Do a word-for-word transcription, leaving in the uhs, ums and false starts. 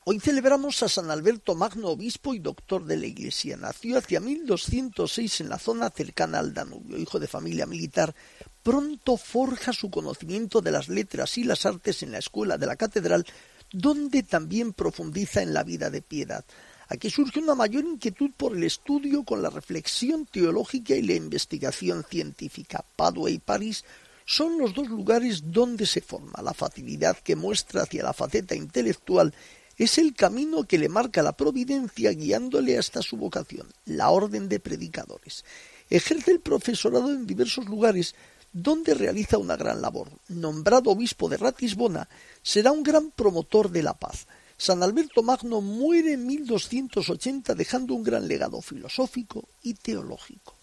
Hoy celebramos a San Alberto Magno, obispo y doctor de la Iglesia. Nació hacia mil doscientos seis en la zona cercana al Danubio. Hijo de familia militar, pronto forja su conocimiento de las letras y las artes en la escuela de la catedral, donde también profundiza en la vida de piedad. Aquí surge una mayor inquietud por el estudio con la reflexión teológica y la investigación científica. Padua y París son los dos lugares donde se forma. La facilidad que muestra hacia la faceta intelectual es el camino que le marca la providencia guiándole hasta su vocación, la orden de predicadores. Ejerce el profesorado en diversos lugares donde realiza una gran labor. Nombrado obispo de Ratisbona, será un gran promotor de la paz. San Alberto Magno muere en mil doscientos ochenta dejando un gran legado filosófico y teológico.